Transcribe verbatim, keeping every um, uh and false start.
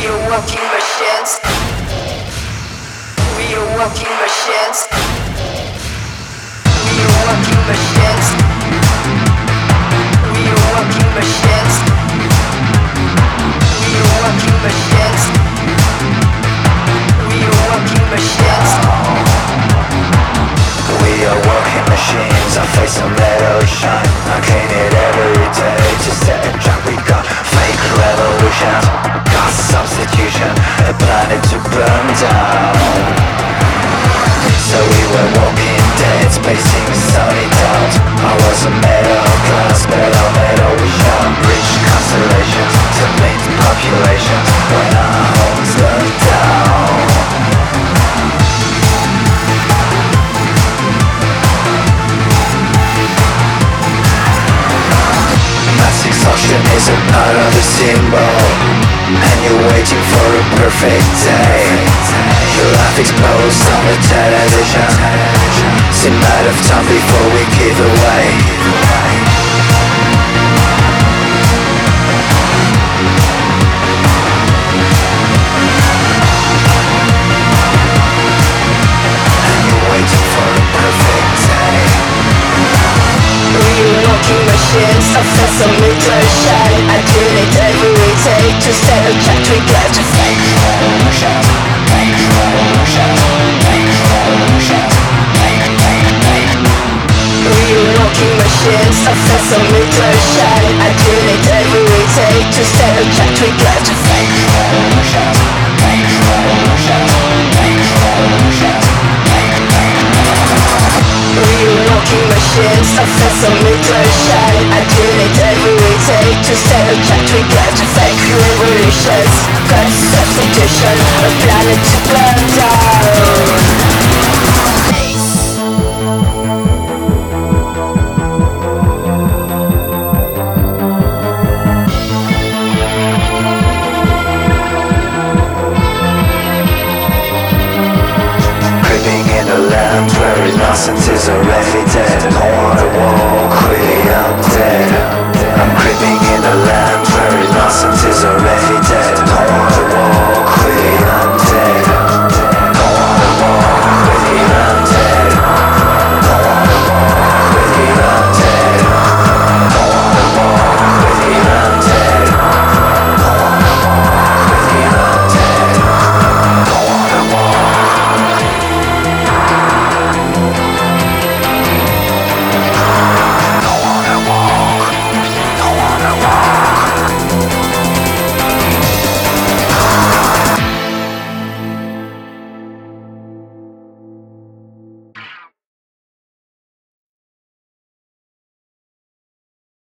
are walking machines. We are walking machines. We are walking machines. We are walking machines. We are walking machines. We are walking machines. We are walking machines. Our face on metal shine. I clean it every day to set a track. We got fake revolution, got substitution, a planet to burn down. So we were walking dead, spacing sunny doubt. I was a metal glass, metal, metal vision. Rich constellations to meet populations when our homes burned down. Mass exhaustion is a part of the symbol, and you're waiting for a perfect day. Your life explodes on the television. It's a matter of time before we give away. And you're waiting for a perfect day. We are walking machines, obsessed sesame to shine. I do it every day to set a track. We got to fake revolution, fake revolution, fake revolution, fake, fake, fake. We are walking machines, obsessed sesame to shine. I do it every day to set a track. We got to fake revolution, fake revolution, fake revolution, fake, fake. We are walking machines, obsessed sesame to shine. I do it every day to set a track. We got to fake revolutions, got substitution, a planet to burn down. Creeping in the land where innocence is already dead. No on the wall,